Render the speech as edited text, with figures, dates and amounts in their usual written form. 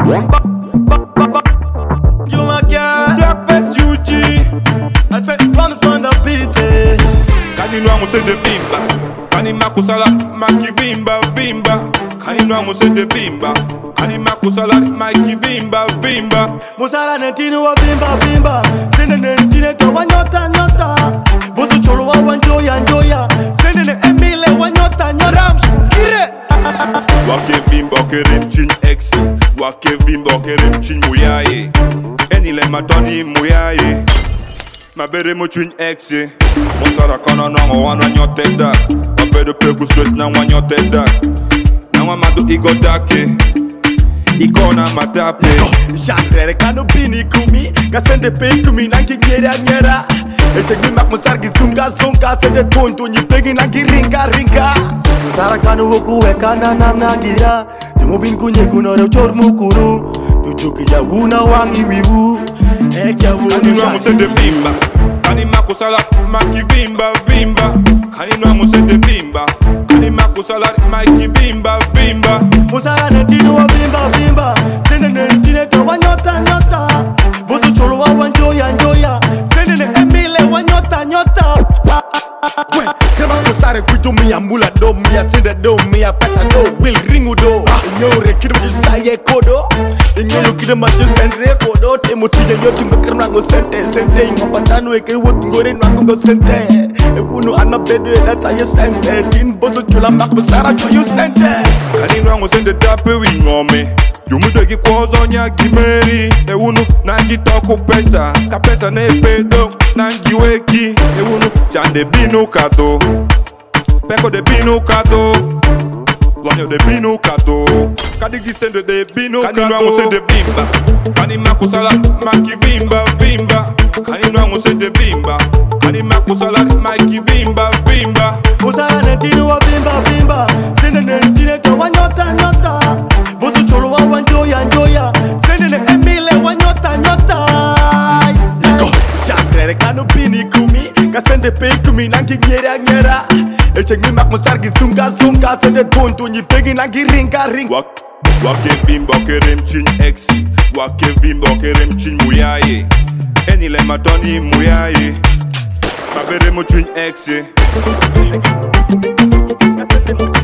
Blackface UG. I said, Rams on the beat. Kanino amo se de bimba. Kani makusala maki vimba vimba. Kanino amo se de bimba. Kani makusala maki vimba vimba. Musala netini wa bimba bimba. Sende netini to wanyota nyota. Bozo cholo wa wanjoya njoya. Sende ne emile wanyota nyota. Kire. Wake vimba kerem chin exi. Wake vimba kerem chin muyaye. Enile matoni muyaye. Mabere mo chin exi. Musara kana nango wana nyote dak. Mabere peku stress na wanyote dak. Na wamado igo dake. Ikona matape. Shangrere kano bini kumi. Kasende pe kumi nanki nyera nyera. Eche gimak musargi zunga zunga. Sende tonto nyipegi nanki ringa ringa. Musara kano woku wekana namna gira. Demo bin kunye kunore uchor mukuru. Tuchuki ya wuna wangi wiwu. Echa wunu Kanino amo se de bimba. Kani makusala maki vimba vimba. Kanino amo se de bimba. Kani makusala maki vimba vimba. Musala netini wa bimba bimba. Sende netini to wanyota nyota. Bozo cholo wa wanjoya njoya. Sende ne emile wanyota nyota. Kema kusare kuito miya mula do miya sende do miya pesa do will ringu do. Inyore kido mjusaye kodo. Inyore kido mjusendre kodo. Temo tije yoti mbekere mlango sente sente. Ingapatano eke woki ngore nwango sente. Ewunu anabedo elata ye sente. Tin bozo chula mak musara choyo sente. Kanino amo se de tape wingome. Yumudegi kwozo nya gimeri. Ewunu nangi toko pesa. Ka pesa ne pedo nangi weki. Ewunu chande binu kato. Peko de binu kato. Wanyo de binu kato. Kadigi sende de binu kato. Kanino amo se de bimba. Kani makusala maki vimba vimba. Kanino amo se de bimba. Kani makusala maki vimba vimba. Musala netini wa bimba bimba. Sende netini to wanyota nyota. Bozo cholo wa wanjoya njoya. Sende ne emile wanyota nyota. Yiko Shangrere kano bini kumi. Kasende pe kumi nanki nyera nyera. Eche ngimak musargi zunga zunga. Sende tonto nyipegi nanki ringa ringa. Wake vimba kerem chin exi. Wake vimba kerem chin muyaye. Enile matoni muyaye. Mabere mo chin exi.